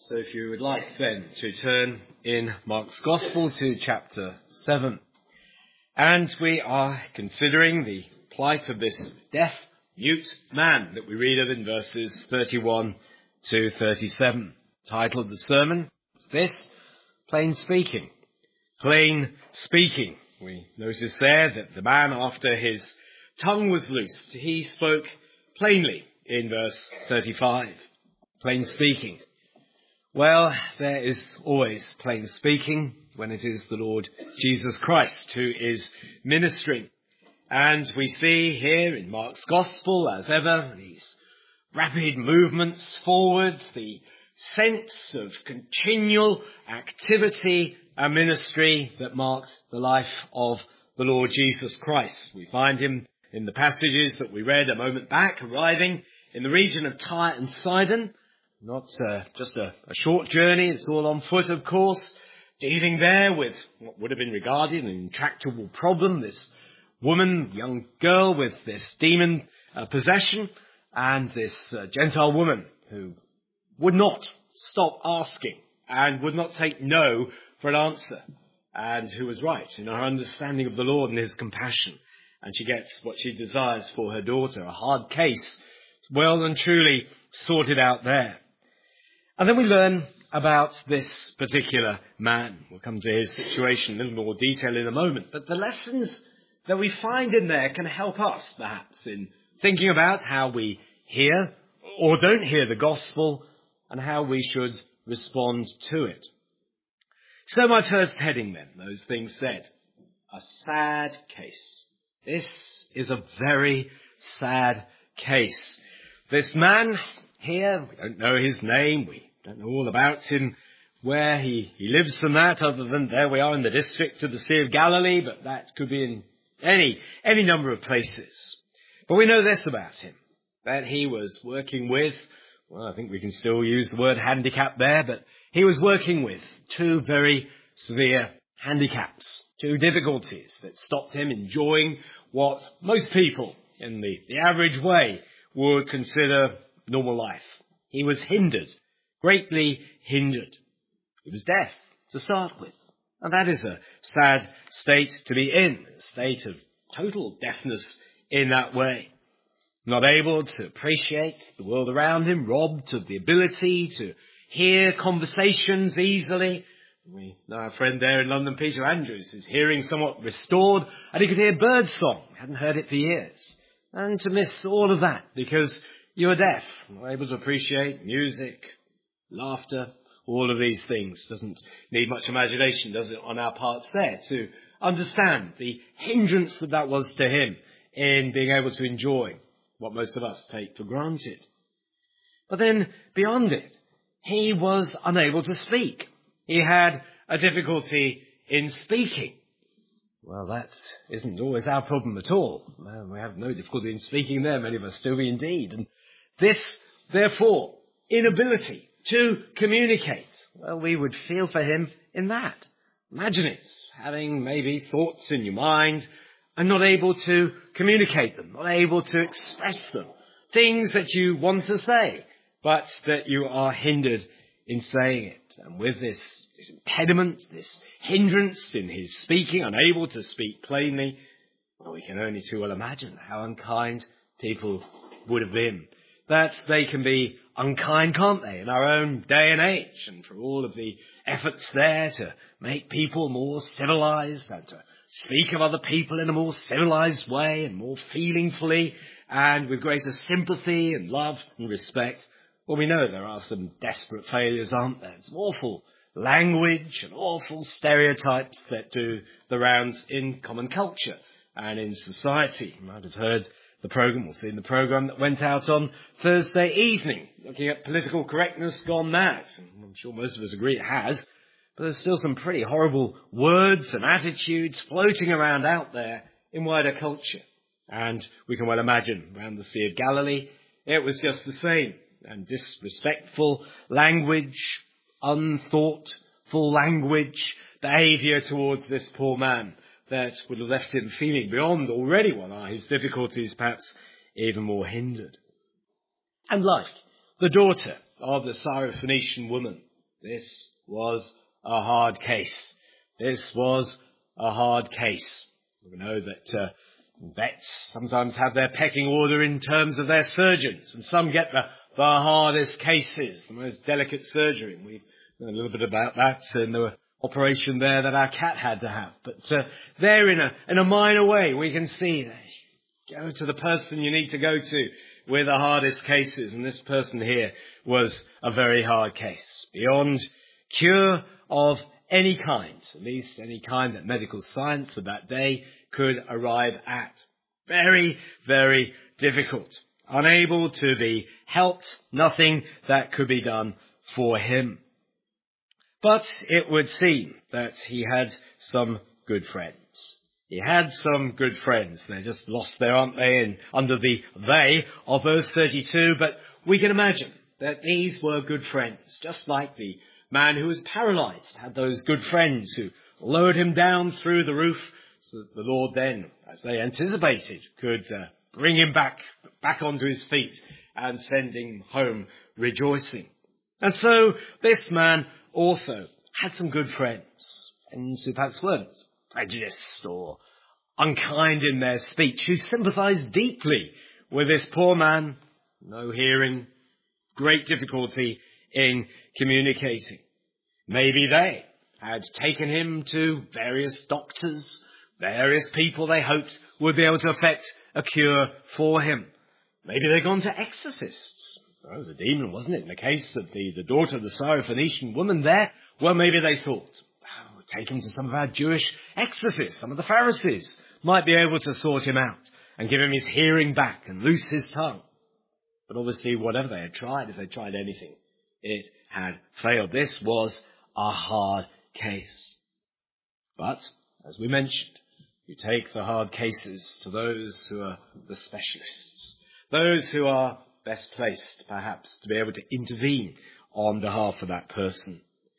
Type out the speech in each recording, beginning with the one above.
So if you would like then to turn in Mark's Gospel to chapter 7. And we are considering the plight of this deaf, mute man that we read of in verses 31 to 37. The title of the sermon is this: Plain Speaking. Plain Speaking. We notice there that the man, after his tongue was loosed, he spoke plainly in verse 35. Plain speaking. Well, there is always plain speaking when it is the Lord Jesus Christ who is ministering. And we see here in Mark's Gospel, as ever, these rapid movements forwards, the sense of continual activity and ministry that marked the life of the Lord Jesus Christ. We find him in the passages that we read a moment back, arriving in the region of Tyre and Sidon. Not just a short journey, it's all on foot, of course, dealing there with what would have been regarded an intractable problem, this woman, young girl with this demon possession, and this Gentile woman who would not stop asking and would not take no for an answer, and who was right in her understanding of the Lord and his compassion. And she gets what she desires for her daughter, a hard case, well and truly sorted out there. And then we learn about this particular man. We'll come to his situation in a little more detail in a moment. But the lessons that we find in there can help us, perhaps, in thinking about how we hear or don't hear the gospel and how we should respond to it. So my first heading then, those things said, a sad case. This is a very sad case. This man here, we don't know his name, we don't know all about him, where he lives and that, other than there we are in the district of the Sea of Galilee, but that could be in any number of places. But we know this about him, that he was working with, well, I think we can still use the word handicap there, but he was working with two very severe handicaps, two difficulties that stopped him enjoying what most people in the average way would consider normal life. He was hindered, greatly hindered. He was deaf to start with. And that is a sad state to be in, a state of total deafness in that way. Not able to appreciate the world around him, robbed of the ability to hear conversations easily. We know our friend there in London, Peter Andrews, his hearing somewhat restored, and he could hear birdsong. Hadn't heard it for years. And to miss all of that because you are deaf, not able to appreciate music, laughter, all of these things. Doesn't need much imagination, does it, on our parts there, to understand the hindrance that was to him in being able to enjoy what most of us take for granted. But then, beyond it, he was unable to speak. He had a difficulty in speaking. Well, that isn't always our problem at all. We have no difficulty in speaking there, many of us do indeed. And this, therefore, inability to communicate, well, we would feel for him in that. Imagine it, having maybe thoughts in your mind and not able to communicate them, not able to express them, things that you want to say, but that you are hindered in saying it. And with this impediment, this hindrance in his speaking, unable to speak plainly, well, we can only too well imagine how unkind people would have been. That they can be unkind, can't they, in our own day and age, and for all of the efforts there to make people more civilized and to speak of other people in a more civilized way and more feelingfully and with greater sympathy and love and respect. Well, we know there are some desperate failures, aren't there? Some awful language and awful stereotypes that do the rounds in common culture and in society. You might have heard the programme, or seen the programme that went out on Thursday evening, looking at political correctness gone mad. I'm sure most of us agree it has, but there's still some pretty horrible words and attitudes floating around out there in wider culture. And we can well imagine around the Sea of Galilee, it was just the same. And disrespectful language, unthoughtful language, behaviour towards this poor man that would have left him feeling beyond already what are his difficulties, perhaps even more hindered. And like the daughter of the Syrophoenician woman, This was a hard case. This was a hard case. We know that vets sometimes have their pecking order in terms of their surgeons, and some get the hardest cases, the most delicate surgery. We've known a little bit about that in the operation there that our cat had to have. But there in a minor way, we can see that you go to the person you need to go to with the hardest cases, and this person here was a very hard case, beyond cure of any kind, at least any kind that medical science of that day could arrive at. Very, very difficult. Unable to be helped, nothing that could be done for him. But it would seem that he had some good friends. He had some good friends. They're just lost there, aren't they, under the they of verse 32. But we can imagine that these were good friends, just like the man who was paralyzed had those good friends who lowered him down through the roof, so that the Lord then, as they anticipated, could bring him back onto his feet and send him home rejoicing. And so this man also had some good friends, friends who perhaps weren't prejudiced or unkind in their speech, who sympathized deeply with this poor man, no hearing, great difficulty in communicating. Maybe they had taken him to various doctors, various people they hoped would be able to effect a cure for him. Maybe they'd gone to exorcists. That was a demon, wasn't it? In the case of the daughter of the Syrophoenician woman there, well, maybe they thought, we'll take him to some of our Jewish exorcists, some of the Pharisees might be able to sort him out and give him his hearing back and loose his tongue. But obviously, whatever they had tried, if they tried anything, it had failed. This was a hard case. But, as we mentioned, you take the hard cases to those who are the specialists, those who are best placed, perhaps, to be able to intervene on behalf of that person.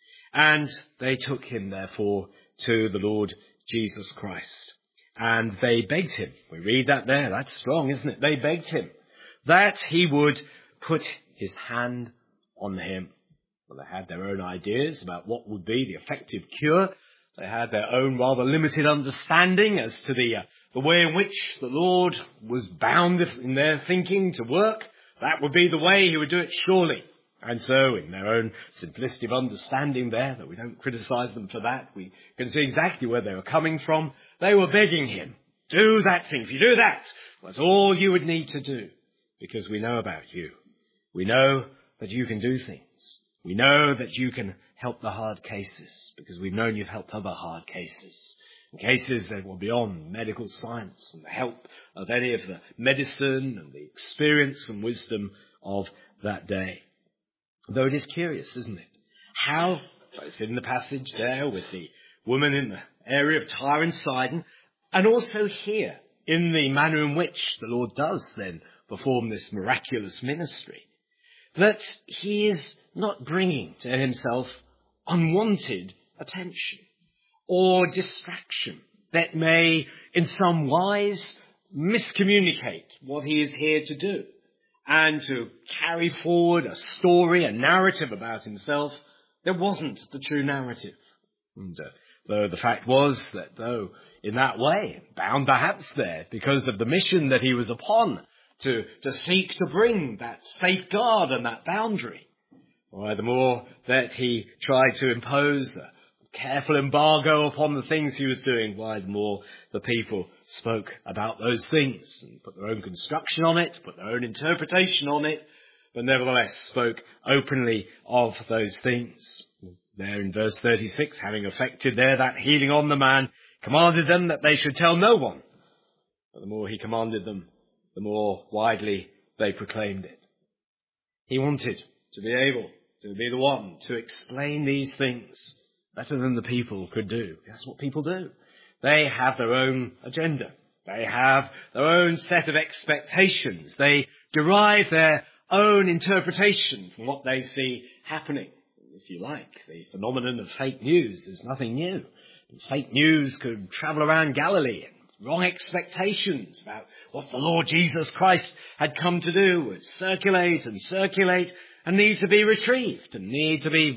And they took him, therefore, to the Lord Jesus Christ. And they begged him. We read that there. That's strong, isn't it? They begged him that he would put his hand on him. Well, they had their own ideas about what would be the effective cure. They had their own rather limited understanding as to the way in which the Lord was bound in their thinking to work. That would be the way he would do it, surely. And so, in their own simplistic understanding there, that we don't criticize them for that, we can see exactly where they were coming from. They were begging him, do that thing. If you do that, that's all you would need to do. Because we know about you. We know that you can do things. We know that you can help the hard cases, because we've known you've helped other hard cases. Cases that were beyond medical science and the help of any of the medicine and the experience and wisdom of that day. Though it is curious, isn't it? How, both in the passage there with the woman in the area of Tyre and Sidon, and also here in the manner in which the Lord does then perform this miraculous ministry, that he is not bringing to himself unwanted attention or distraction that may in some wise miscommunicate what he is here to do, and to carry forward a story, a narrative about himself that wasn't the true narrative. And though the fact was that, though in that way, bound perhaps there because of the mission that he was upon, to seek to bring that safeguard and that boundary, why the more that he tried to impose a careful embargo upon the things he was doing, why the more the people spoke about those things and put their own construction on it, put their own interpretation on it, but nevertheless spoke openly of those things. There in verse 36, having effected there that healing on the man, commanded them that they should tell no one. But the more he commanded them, the more widely they proclaimed it. He wanted to be able to be the one to explain these things better than the people could do. That's what people do. They have their own agenda. They have their own set of expectations. They derive their own interpretation from what they see happening. If you like, the phenomenon of fake news is nothing new. Fake news could travel around Galilee, and wrong expectations about what the Lord Jesus Christ had come to do would circulate and need to be retrieved and need to be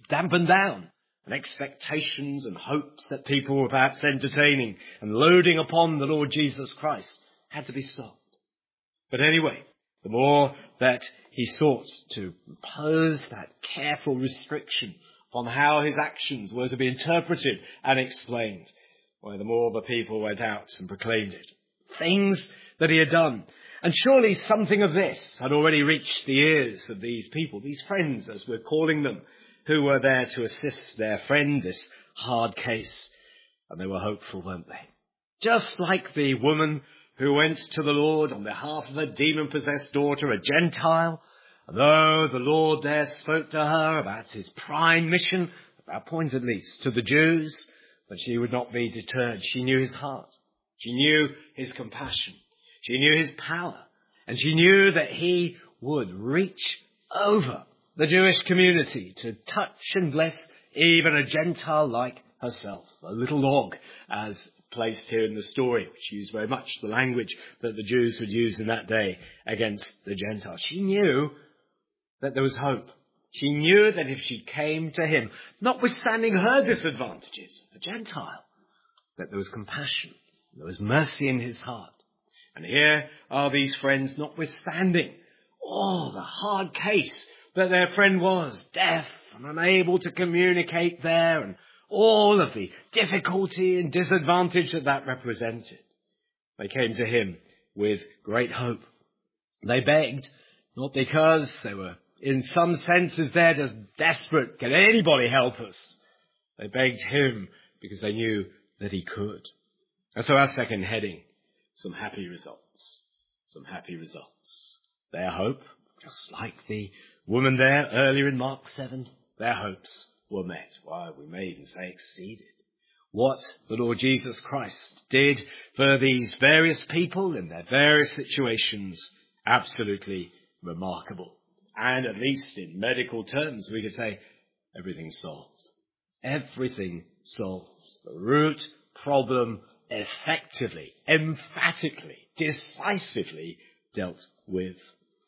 dampened down, and expectations and hopes that people were perhaps entertaining and loading upon the Lord Jesus Christ had to be stopped. But anyway, the more that he sought to impose that careful restriction upon how his actions were to be interpreted and explained, well, the more the people went out and proclaimed it. Things that he had done. And surely something of this had already reached the ears of these people, these friends, as we're calling them, who were there to assist their friend, this hard case. And they were hopeful, weren't they? Just like the woman who went to the Lord on behalf of her demon-possessed daughter, a Gentile, and though the Lord there spoke to her about his prime mission, at that point at least, to the Jews, but she would not be deterred. She knew his heart. She knew his compassion. She knew his power. And she knew that he would reach over the Jewish community to touch and bless even a Gentile like herself, a little log, as placed here in the story, which used very much the language that the Jews would use in that day against the Gentiles. She knew that there was hope. She knew that if she came to him, notwithstanding her disadvantages, a Gentile, that there was compassion, there was mercy in his heart. And here are these friends, notwithstanding all the hard case that their friend was, deaf and unable to communicate there, and all of the difficulty and disadvantage that that represented. They came to him with great hope. They begged, not because they were in some senses there just desperate, can anybody help us? They begged him because they knew that he could. And so our second heading, some happy results. Some happy results. Their hope, just like the woman there earlier in Mark 7, their hopes were met. Why, we may even say exceeded. What the Lord Jesus Christ did for these various people in their various situations, absolutely remarkable. And at least in medical terms, we could say everything solved. Everything solved. The root problem effectively, emphatically, decisively dealt with.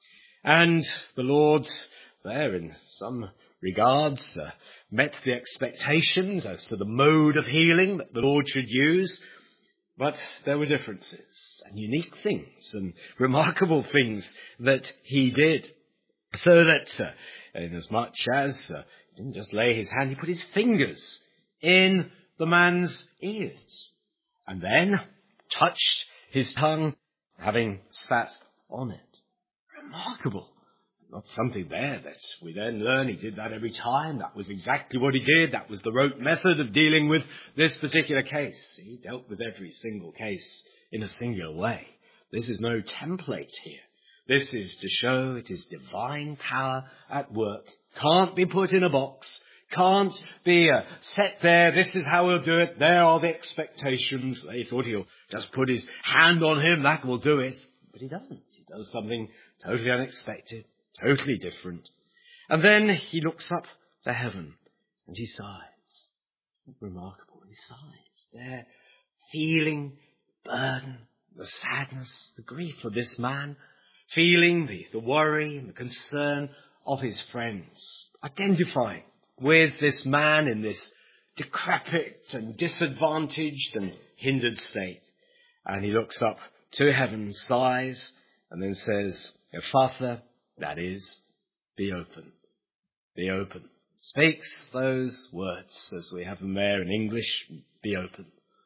And the Lord there in some regards met the expectations as to the mode of healing that the Lord should use. But there were differences and unique things and remarkable things that he did. So that inasmuch as he didn't just lay his hand, he put his fingers in the man's ears and then touched his tongue, having sat on it. Remarkable. Not something there that we then learn he did that every time. That was exactly what he did. That was the rote method of dealing with this particular case. He dealt with every single case in a singular way. This is no template here. This is to show it is divine power at work. Can't be put in a box. Can't be set there. This is how we'll do it. There are the expectations. They thought he'll just put his hand on him. That will do it. But he doesn't. He does something totally unexpected, totally different. And then he looks up to heaven and he sighs. Remarkable. He sighs. There, feeling the burden, the sadness, the grief of this man, feeling the worry and the concern of his friends, identifying with this man in this decrepit and disadvantaged and hindered state. And he looks up to heaven, sighs, and then says, Ephphatha, that is, be open. Be open. Speaks those words, as we have them there in English, be open.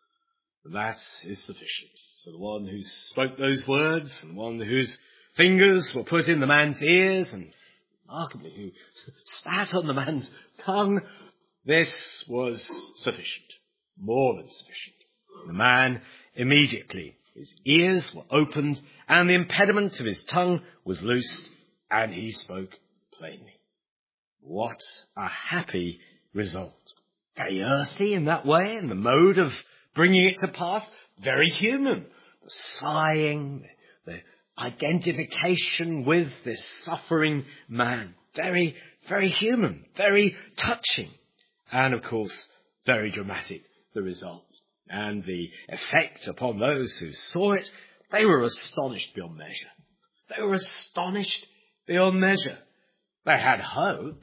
That is sufficient. So the one who spoke those words, and the one whose fingers were put in the man's ears, and remarkably who spat on the man's tongue, this was sufficient. More than sufficient. The man immediately, his ears were opened, and the impediment of his tongue was loosed, and he spoke plainly. What a happy result. Very earthly in that way, in the mode of bringing it to pass. Very human. The sighing, the identification with this suffering man. Very, very human. Very touching. And of course, very dramatic, the result. And the effect upon those who saw it, they were astonished beyond measure. They were astonished beyond measure. They had hopes.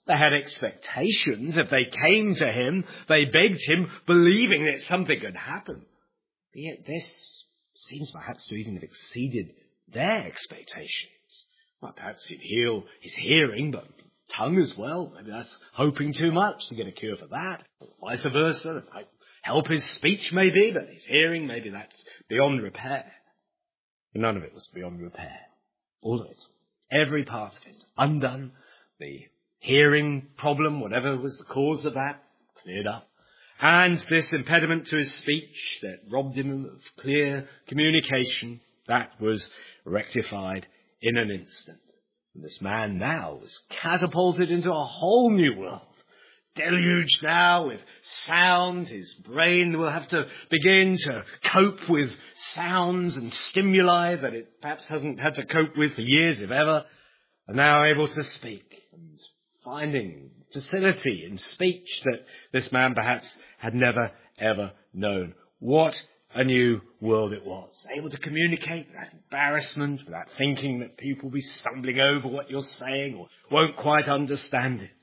They had expectations. If they came to him, they begged him, believing that something could happen. But yet this seems perhaps to even have exceeded their expectations. Well, perhaps he'd heal his hearing, but tongue as well. Maybe that's hoping too much to get a cure for that. Or vice versa. It might help his speech maybe, but his hearing, maybe that's beyond repair. But none of it was beyond repair. All of it. Every part of it. Undone. The hearing problem, whatever was the cause of that, cleared up. And this impediment to his speech that robbed him of clear communication, that was rectified in an instant. And this man now was catapulted into a whole new world. Deluged now with sound. His brain will have to begin to cope with sounds and stimuli that it perhaps hasn't had to cope with for years, if ever. And now able to speak and finding facility in speech that this man perhaps had never, ever known. What a new world it was. Able to communicate without embarrassment, without thinking that people will be stumbling over what you're saying or won't quite understand it.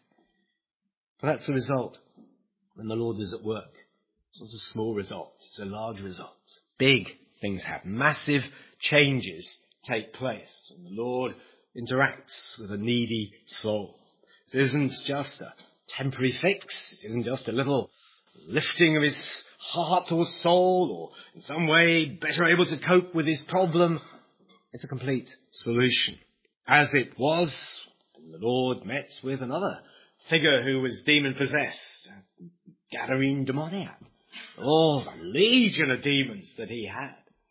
But that's the result when the Lord is at work. It's not a small result, it's a large result. Big things happen. Massive changes take place when the Lord interacts with a needy soul. It isn't just a temporary fix. It isn't just a little lifting of his heart or soul or in some way better able to cope with his problem. It's a complete solution. As it was when the Lord met with another figure who was demon-possessed, Gadarene demoniac. Oh, the legion of demons that he had.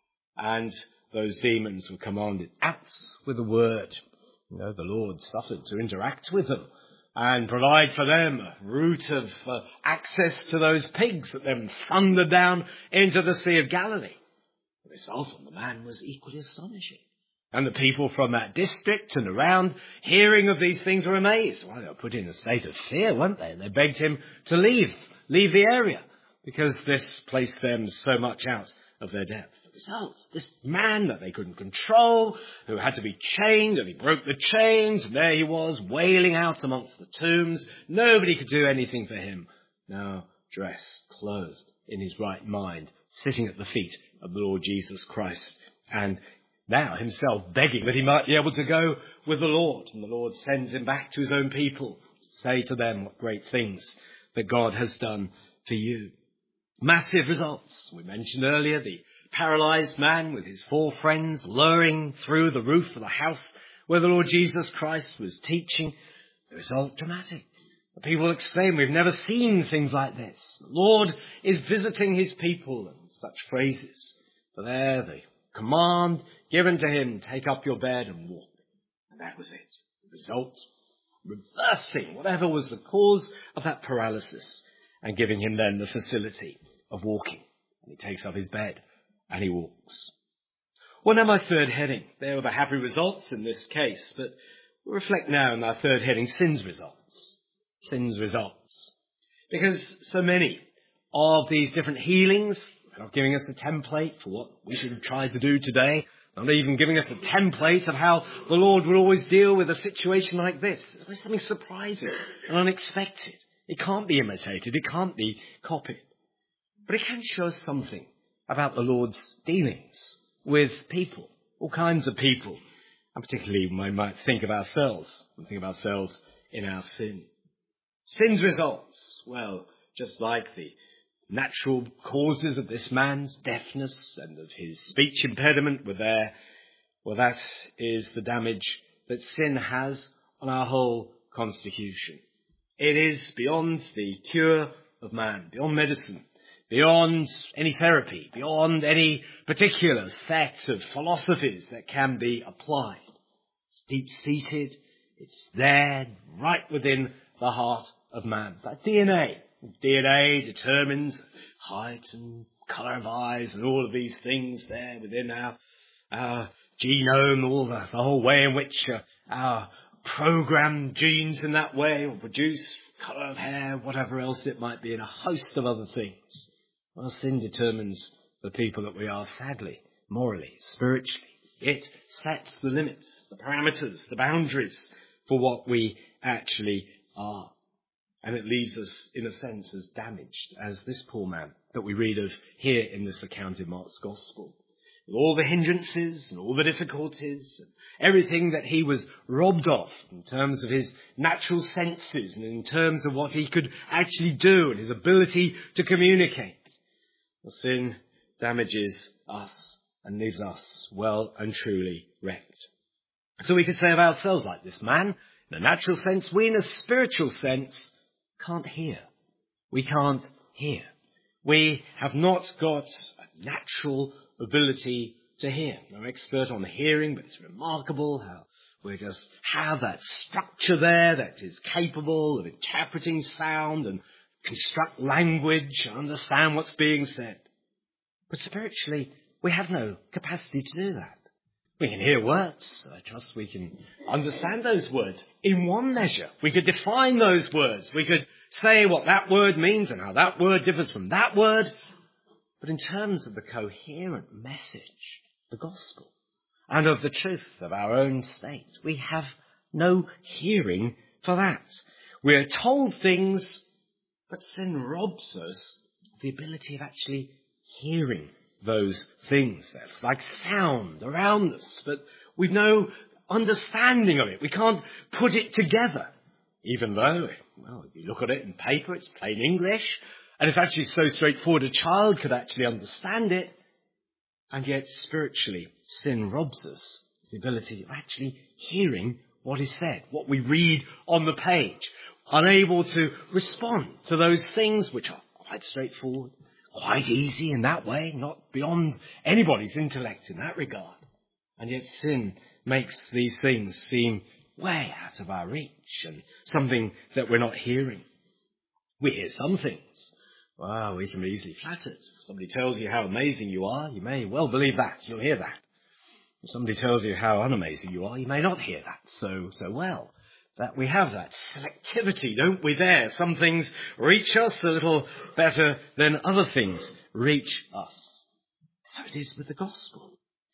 And those demons were commanded out with a word. You know, the Lord suffered to interact with them and provide for them a route of access to those pigs that then thundered down into the Sea of Galilee. The result on the man was equally astonishing. And the people from that district and around, hearing of these things, were amazed. Well, they were put in a state of fear, weren't they? And they begged him to leave the area, because this placed them so much out of their depth. The result, this man that they couldn't control, who had to be chained, and he broke the chains, and there he was, wailing out amongst the tombs. Nobody could do anything for him. Now dressed, clothed, in his right mind, sitting at the feet of the Lord Jesus Christ, and now himself begging that he might be able to go with the Lord. And the Lord sends him back to his own people to say to them what great things that God has done for you. Massive results. We mentioned earlier the paralyzed man with his 4 friends lowering through the roof of the house where the Lord Jesus Christ was teaching. The result dramatic. The people exclaim, we've never seen things like this. The Lord is visiting his people, and such phrases. For there the command given to him, take up your bed and walk. And that was it. The result, reversing whatever was the cause of that paralysis and giving him then the facility of walking. And he takes up his bed and he walks. Well, now my third heading. There were the happy results in this case, but we'll reflect now on our third heading, sin's results. Sin's results. Because so many of these different healings, not giving us a template for what we should try to do today, not even giving us a template of how the Lord will always deal with a situation like this. There's something surprising and unexpected. It can't be imitated. It can't be copied. But it can show us something about the Lord's dealings with people, all kinds of people. And particularly we might think of ourselves in our sin. Sin's results, well, just like the natural causes of this man's deafness and of his speech impediment were there, well, that is the damage that sin has on our whole constitution. It is beyond the cure of man, beyond medicine, beyond any therapy, beyond any particular set of philosophies that can be applied. It's deep-seated, it's there, right within the heart of man. That DNA determines height and colour of eyes and all of these things there within our genome, all the whole way in which our programmed genes in that way will produce colour of hair, whatever else it might be, and a host of other things. Well, sin determines the people that we are, sadly, morally, spiritually. It sets the limits, the parameters, the boundaries for what we actually are. And it leaves us, in a sense, as damaged as this poor man that we read of here in this account in Mark's Gospel. With all the hindrances and all the difficulties, and everything that he was robbed of in terms of his natural senses and in terms of what he could actually do and his ability to communicate. The sin damages us and leaves us well and truly wrecked. So we could say of ourselves like this man, in a natural sense, we in a spiritual sense can't hear. We can't hear. We have not got a natural ability to hear. No expert on hearing, but it's remarkable how we just have that structure there that is capable of interpreting sound and construct language and understand what's being said. But spiritually, we have no capacity to do that. We can hear words. I trust we can understand those words in one measure. We could define those words. We could say what that word means and how that word differs from that word. But in terms of the coherent message, the gospel, and of the truth of our own state, we have no hearing for that. We are told things, but sin robs us of the ability of actually hearing those things. That's like sound around us, but we've no understanding of it. We can't put it together, even though, well, if you look at it in paper, it's plain English, and it's actually so straightforward a child could actually understand it. And yet, spiritually, sin robs us of the ability of actually hearing what is said, what we read on the page, unable to respond to those things which are quite straightforward, quite easy in that way, not beyond anybody's intellect in that regard. And yet sin makes these things seem way out of our reach and something that we're not hearing. We hear some things. Well, we can be easily flattered. If somebody tells you how amazing you are, you may well believe that. You'll hear that. If somebody tells you how unamazing you are, you may not hear that so well. That we have that selectivity, don't we, there? Some things reach us a little better than other things reach us. So it is with the gospel.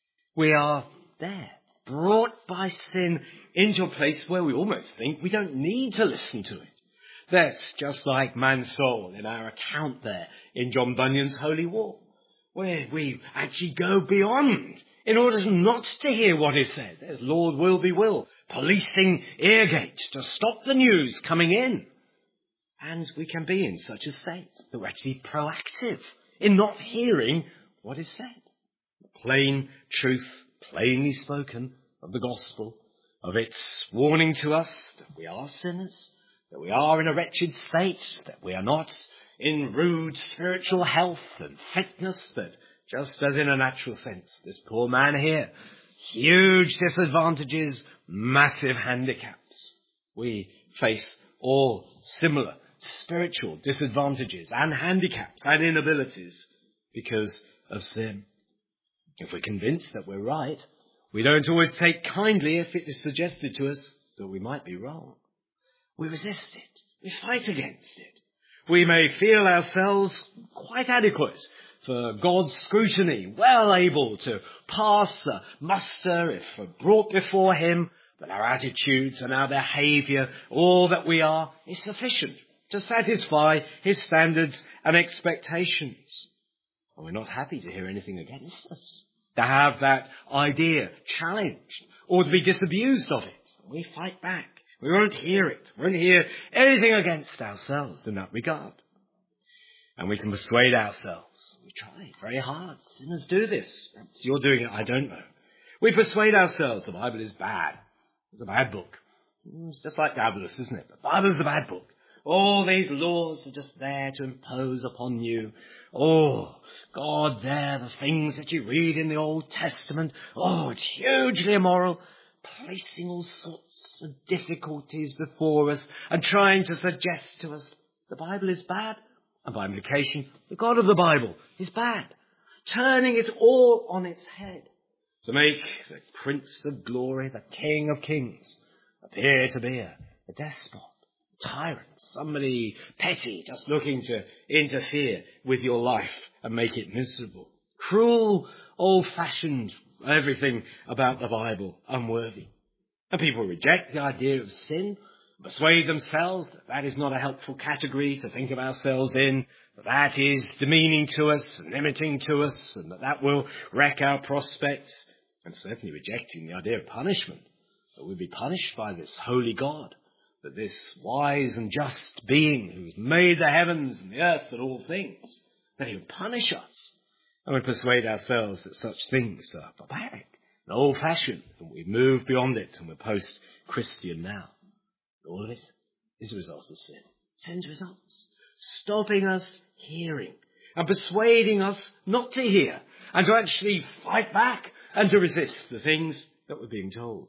We are there, brought by sin into a place where we almost think we don't need to listen to it. That's just like man's soul in our account there in John Bunyan's Holy War, where we actually go beyond in order not to hear what is said. There's Lord Will, policing ear gates to stop the news coming in. And we can be in such a state that we're actually proactive in not hearing what is said. The plain truth, plainly spoken of the gospel, of its warning to us that we are sinners, that we are in a wretched state, that we are not in rude spiritual health and fitness, that just as in a natural sense, this poor man here, huge disadvantages, massive handicaps. We face all similar spiritual disadvantages and handicaps and inabilities because of sin. If we're convinced that we're right, we don't always take kindly if it is suggested to us that we might be wrong. We resist it. We fight against it. We may feel ourselves quite adequate for God's scrutiny, well able to pass muster if brought before him, but our attitudes and our behaviour, all that we are, is sufficient to satisfy his standards and expectations. And we're not happy to hear anything against us, to have that idea challenged or to be disabused of it. We fight back. We won't hear it. We won't hear anything against ourselves in that regard. And we can persuade ourselves. We try very hard. Sinners do this. Perhaps you're doing it, I don't know. We persuade ourselves the Bible is bad. It's a bad book. It's just like Daedalus, isn't it? The Bible is a bad book. All these laws are just there to impose upon you. Oh, God, there, the things that you read in the Old Testament. Oh, it's hugely immoral. Placing all sorts of difficulties before us and trying to suggest to us the Bible is bad. And by implication, the God of the Bible is bad. Turning it all on its head to make the Prince of Glory, the King of Kings, appear to be a despot, a tyrant, somebody petty, just looking to interfere with your life and make it miserable. Cruel, old-fashioned, everything about the Bible unworthy. And people reject the idea of sin. persuade themselves that that is not a helpful category to think of ourselves in, that that is demeaning to us and limiting to us, and that that will wreck our prospects, and certainly rejecting the idea of punishment, that we'll be punished by this holy God, that this wise and just being who has made the heavens and the earth and all things, that he would punish us. And we persuade ourselves that such things are barbaric and old-fashioned, and we move beyond it, and we're post-Christian now. All of it is a result of sin. Sin's results. Stopping us hearing and persuading us not to hear and to actually fight back and to resist the things that we're being told.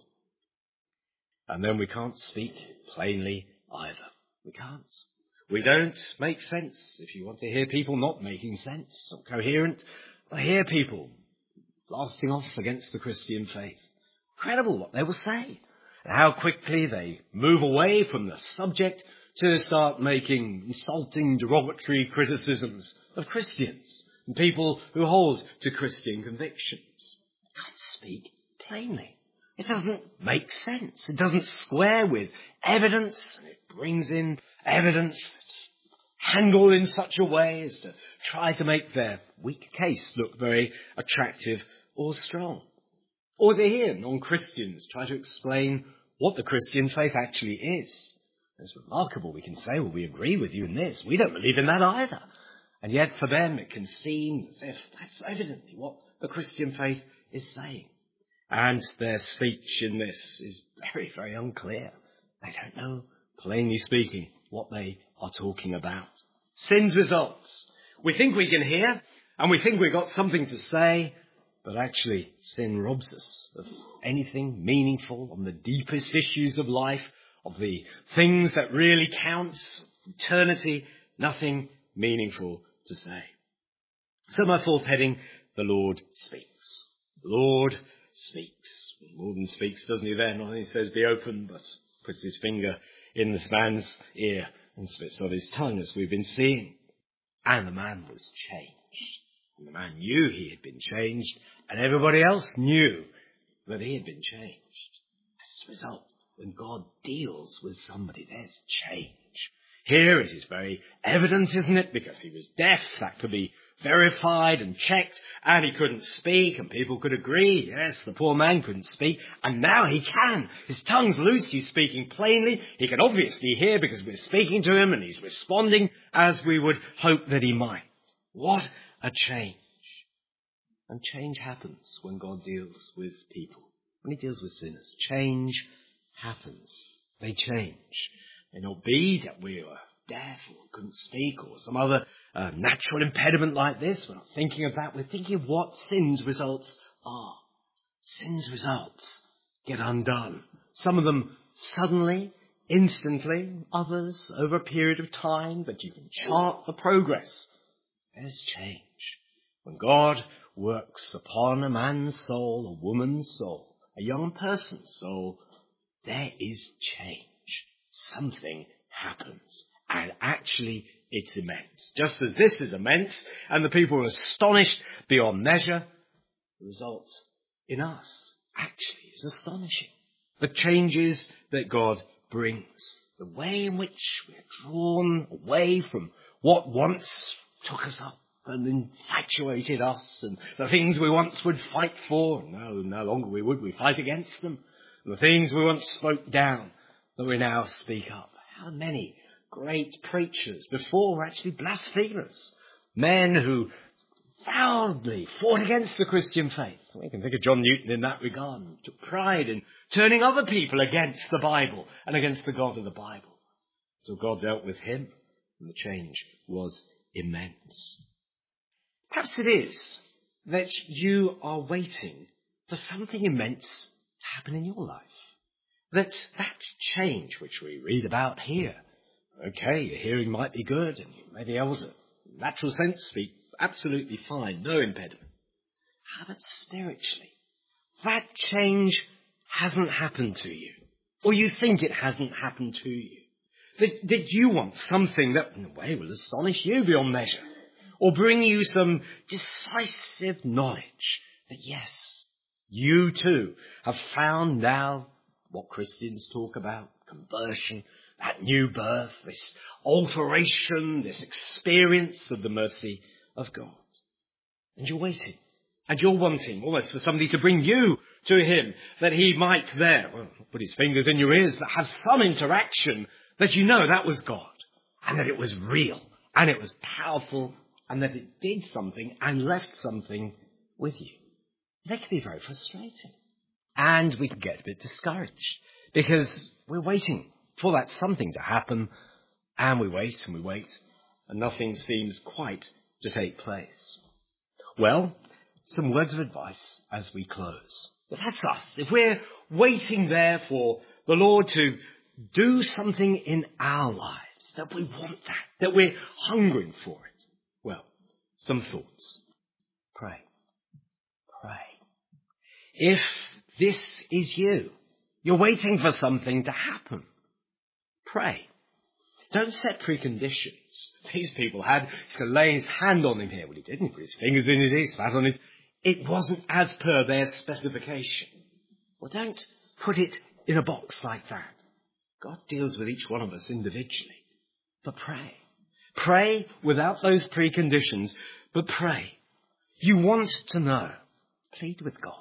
And then we can't speak plainly either. We can't. We don't make sense. If you want to hear people not making sense or coherent, I hear people blasting off against the Christian faith. Incredible what they will say. And how quickly they move away from the subject to start making insulting, derogatory criticisms of Christians and people who hold to Christian convictions. They can't speak plainly. It doesn't make sense. It doesn't square with evidence. And it brings in evidence that's handled in such a way as to try to make their weak case look very attractive or strong. Or to hear non-Christians try to explain what the Christian faith actually is. It's remarkable. We can say, well, we agree with you in this. We don't believe in that either. And yet for them it can seem as if that's evidently what the Christian faith is saying. And their speech in this is very, very unclear. They don't know, plainly speaking, what they are talking about. Sin's results. We think we can hear, and we think we've got something to say, but actually sin robs us of anything meaningful on the deepest issues of life, of the things that really count, eternity, nothing meaningful to say. So my fourth heading, the Lord speaks. The Lord speaks. More than speaks, doesn't he then? He says, be open, but puts his finger in this man's ear and spits on his tongue, as we've been seeing. And the man was changed. And the man knew he had been changed, and everybody else knew that he had been changed. As a result, when God deals with somebody, there's change. Here it is very evident, isn't it? Because he was deaf, that could be verified and checked, and he couldn't speak, and people could agree, yes, the poor man couldn't speak, and now he can. His tongue's loosed, he's speaking plainly, he can obviously hear because we're speaking to him, and he's responding as we would hope that he might. What a change. And change happens when God deals with people. When he deals with sinners, change happens. They change. It may not be that we were deaf or couldn't speak or some other natural impediment like this. We're not thinking of that. We're thinking of what sin's results are. Sin's results get undone. Some of them suddenly, instantly, others over a period of time, but you can chart the progress. There's change. When God works upon a man's soul, a woman's soul, a young person's soul, there is change. Something happens. And actually, it's immense. Just as this is immense, and the people are astonished beyond measure, the result in us actually is astonishing. The changes that God brings, the way in which we're drawn away from what once took us up and infatuated us, and the things we once would fight for, no longer we fight against them. And the things we once spoke down, that we now speak up. How many great preachers before were actually blasphemers. Men who proudly fought against the Christian faith. We can think of John Newton in that regard, and took pride in turning other people against the Bible and against the God of the Bible. So God dealt with him, and the change was immense. Perhaps it is that you are waiting for something immense to happen in your life. That change which we read about here, okay, your hearing might be good, and you may be able to, in natural sense, speak absolutely fine, no impediment. How about spiritually? That change hasn't happened to you, or you think it hasn't happened to you. That you want something that, in a way, will astonish you beyond measure, or bring you some decisive knowledge that, yes, you too have found now what Christians talk about, conversion, that new birth, this alteration, this experience of the mercy of God. And you're waiting. And you're wanting almost for somebody to bring you to him, that he might there, well, not put his fingers in your ears, but have some interaction that you know that was God, and that it was real, and it was powerful, and that it did something and left something with you. That can be very frustrating. And we can get a bit discouraged because we're waiting for that something to happen, and we wait, and nothing seems quite to take place. Well, some words of advice as we close. But that's us. If we're waiting there for the Lord to do something in our lives, that we want that we're hungering for it, well, some thoughts. Pray. If this is you're waiting for something to happen, pray. Don't set preconditions. These people had, he's going to lay his hand on him here. Well, he didn't. He put his fingers in his ears, spat on his. It wasn't as per their specification. Well, don't put it in a box like that. God deals with each one of us individually. But pray. Pray without those preconditions, but pray. You want to know. Plead with God.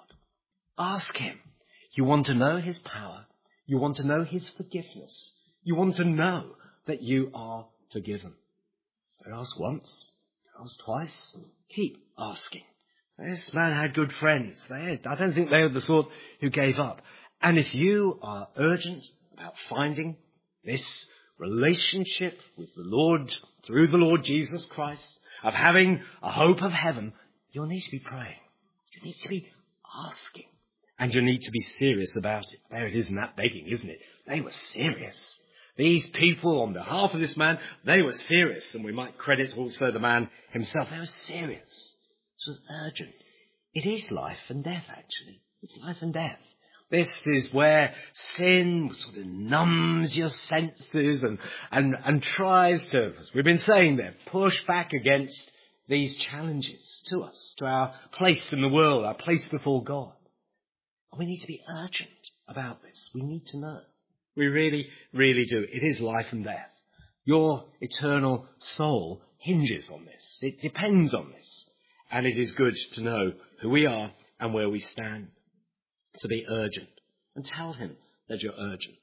Ask him. You want to know his power. You want to know his forgiveness. You want to know that you are forgiven. Don't ask once. Don't ask twice. Keep asking. This man had good friends. I don't think they were the sort who gave up. And if you are urgent about finding this relationship with the Lord, through the Lord Jesus Christ, of having a hope of heaven, you'll need to be praying. You need to be asking. And you need to be serious about it. There it is in that begging, isn't it? They were serious. These people, on behalf of this man, they were serious. And we might credit also the man himself. They were serious. This was urgent. It is life and death, actually. It's life and death. This is where sin sort of numbs your senses and tries to, as we've been saying there, push back against these challenges to us, to our place in the world, our place before God. And we need to be urgent about this. We need to know. We really, really do. It is life and death. Your eternal soul hinges on this. It depends on this. And it is good to know who we are and where we stand. To be urgent. And tell him that you're urgent.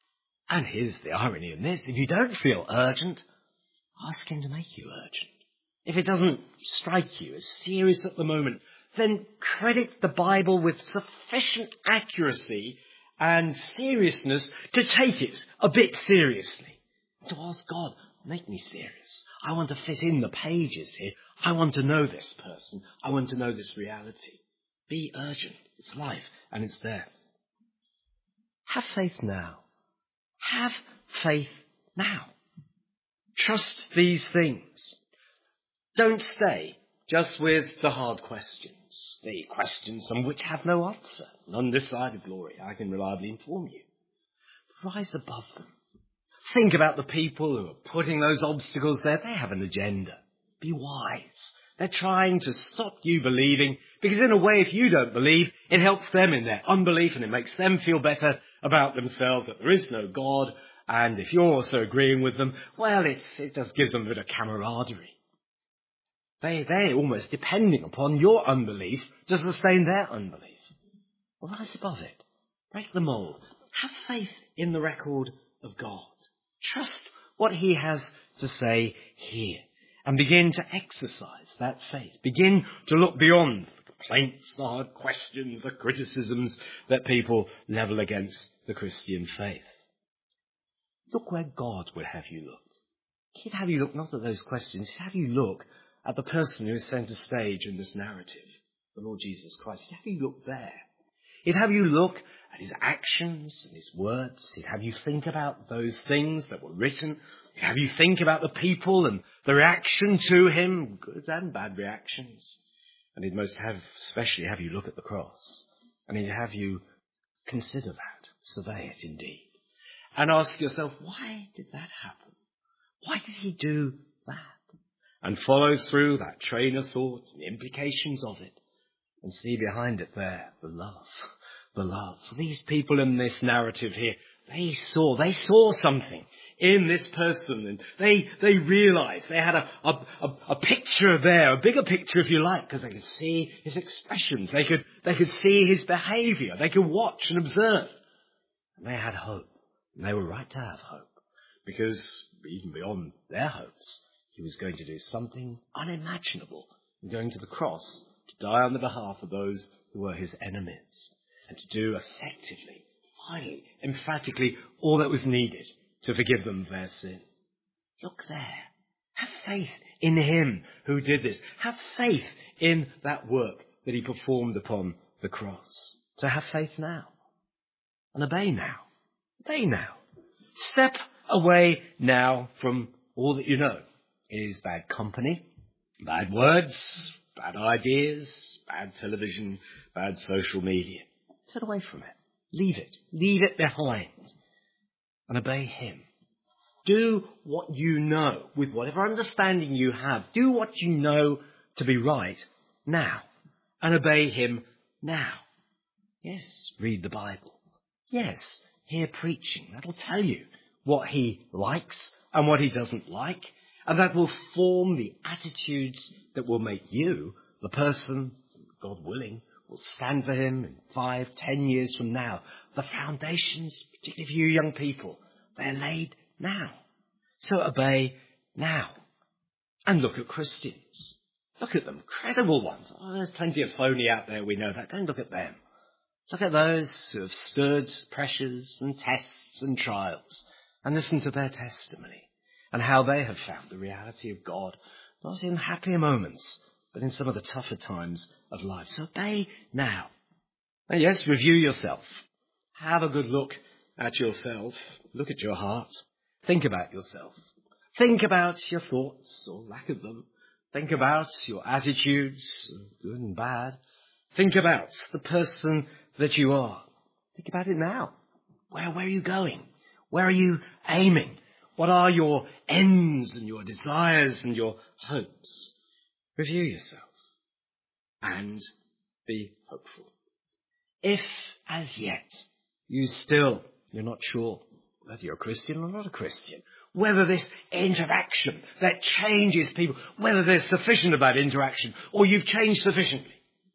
And here's the irony in this. If you don't feel urgent, ask him to make you urgent. If it doesn't strike you as serious at the moment, then credit the Bible with sufficient accuracy and seriousness to take it a bit seriously. To ask God, make me serious. I want to fit in the pages here. I want to know this person. I want to know this reality. Be urgent. It's life and it's there. Have faith now. Have faith now. Trust these things. Don't stay just with the hard questions, the questions on which have no answer, an undecided glory, I can reliably inform you. Rise above them. Think about the people who are putting those obstacles there. They have an agenda. Be wise. They're trying to stop you believing, because in a way, if you don't believe, it helps them in their unbelief and it makes them feel better about themselves, that there is no God. And if you're also agreeing with them, well, it just gives them a bit of camaraderie. They're almost depending upon your unbelief to sustain their unbelief. Well, rise above it. Break the mold. Have faith in the record of God. Trust what he has to say here. And begin to exercise that faith. Begin to look beyond the complaints, the hard questions, the criticisms that people level against the Christian faith. Look where God would have you look. He'd have you look not at those questions. He'd have you look at the person who is centre stage in this narrative, the Lord Jesus Christ. He'd have you look there. He'd have you look at his actions and his words. He'd have you think about those things that were written. He'd have you think about the people and the reaction to him, good and bad reactions. And he'd especially have you look at the cross. And he'd have you consider that, survey it indeed. And ask yourself, why did that happen? Why did he do that? And follow through that train of thought and the implications of it. And see behind it there, the love. The love. These people in this narrative here, they saw something in this person, and they realized they had a picture there, a bigger picture if you like, because they could see his expressions, they could see his behavior, they could watch and observe. And they had hope, and they were right to have hope, because even beyond their hopes, he was going to do something unimaginable, going to the cross to die on the behalf of those who were his enemies, and to do effectively, finally, emphatically, all that was needed to forgive them of their sin. Look there. Have faith in him who did this. Have faith in that work that he performed upon the cross. So have faith now. And obey now. Obey now. Step away now from all that you know is bad company, bad words, bad ideas, bad television, bad social media. Turn away from it. Leave it. Leave it behind. And obey him. Do what you know with whatever understanding you have. Do what you know to be right now. And obey him now. Yes, read the Bible. Yes, hear preaching. That'll tell you what he likes and what he doesn't like. And that will form the attitudes that will make you the person, God willing, will stand for him in 5, 10 years from now. The foundations, particularly for you young people, they're laid now. So obey now. And look at Christians. Look at them, credible ones. Oh, there's plenty of phony out there, we know that. Go and look at them. Look at those who have stood pressures and tests and trials, and listen to their testimony and how they have found the reality of God, not in happier moments, but in some of the tougher times of life. So obey now. And yes, review yourself. Have a good look at yourself. Look at your heart. Think about yourself. Think about your thoughts or lack of them. Think about your attitudes, good and bad. Think about the person that you are. Think about it now. Where are you going? Where are you aiming? What are your ends and your desires and your hopes? Review yourself and be hopeful. If, as yet, you're not sure whether you're a Christian or not a Christian, whether this interaction that changes people, whether there's sufficient about interaction or you've changed sufficiently,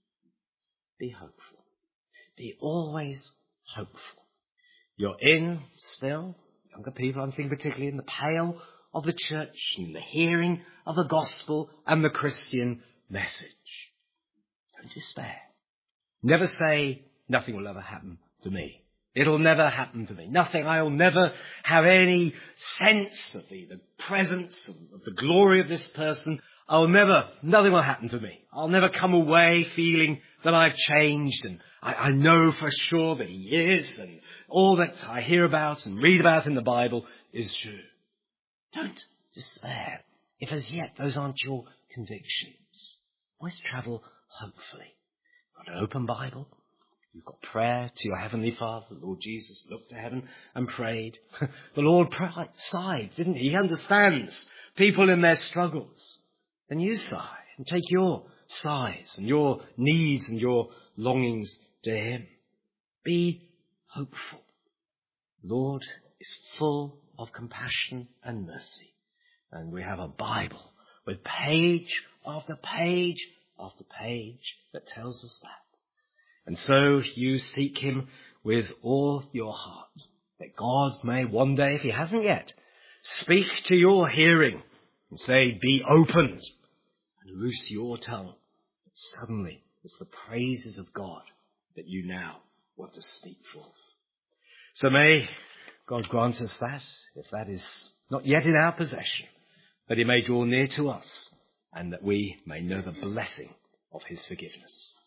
be hopeful. Be always hopeful. You're in still, younger people, I'm thinking particularly in the pale of the church and the hearing of the gospel and the Christian message. Don't despair. Never say, nothing will ever happen to me. It'll never happen to me. Nothing. I'll never have any sense of the presence of the glory of this person. Nothing will happen to me. I'll never come away feeling that I've changed and I know for sure that he is, and all that I hear about and read about in the Bible is true. Don't despair if as yet those aren't your convictions. Always travel hopefully. You've got an open Bible. You've got prayer to your Heavenly Father. The Lord Jesus looked to heaven and prayed. The Lord sighed, didn't he? He understands people in their struggles. Then you sigh and take your sighs and your needs and your longings to him. Be hopeful. The Lord is full of compassion and mercy. And we have a Bible with page after page after page that tells us that. And so you seek him with all your heart, that God may one day, if he hasn't yet, speak to your hearing and say, be opened, and loose your tongue. Suddenly, it's the praises of God that you now want to speak forth. So may God grant us that, if that is not yet in our possession, that he may draw near to us, and that we may know the blessing of his forgiveness.